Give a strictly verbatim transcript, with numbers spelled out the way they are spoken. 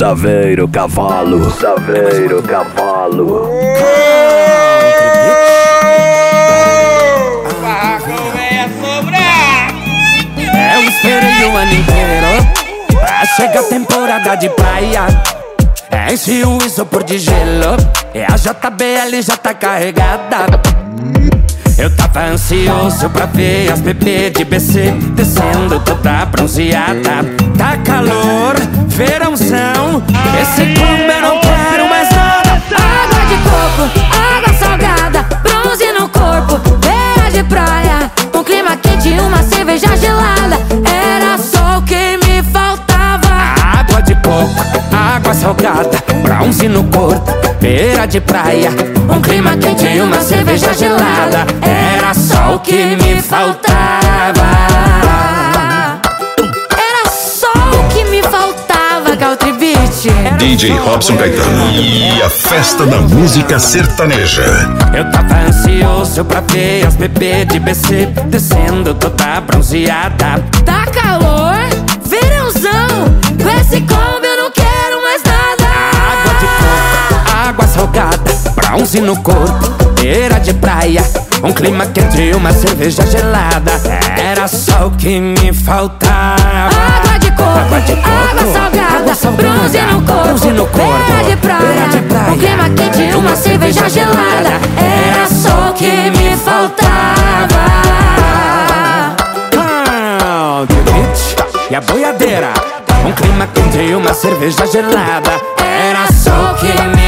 Saveiro Cavalo, Saveiro Cavalo. Eu esperei o ano inteiro pra chegar a temporada de praia. Enche o isopor de gelo e a J B L já tá carregada. Eu tava ansioso pra ver as bebê de B C descendo toda bronzeada. Tá calor, verãozão, esse clube eu não quero mais nada. Água de coco, água salgada, bronze no corpo, beira de praia, um clima quente e uma cerveja gelada. Era só o que me faltava. Água de coco, água salgada, bronze no corpo, beira de praia, um clima quente e uma cerveja gelada. Era só o que me faltava. Era só o que me faltava, Caltribit. D J Robson Caetano e a festa da música sertaneja. Eu tava ansioso pra ver as bebê de B C descendo toda bronzeada. Tá calor, verãozão, com esse combo eu não quero mais nada. Água de coco, água salgada, bronze no corpo, beira de praia, um clima quente e uma cerveja gelada. Era só o que me faltava. Água de coco, água, de coco, água salgada, água salgada, bronze no corpo, bronze no corpo, beira de praia, beira de praia, um clima quente e uma cerveja gelada. Era só o que me faltava. Ah, The Beat e a boiadeira, um clima quente e uma cerveja gelada. Era só o que me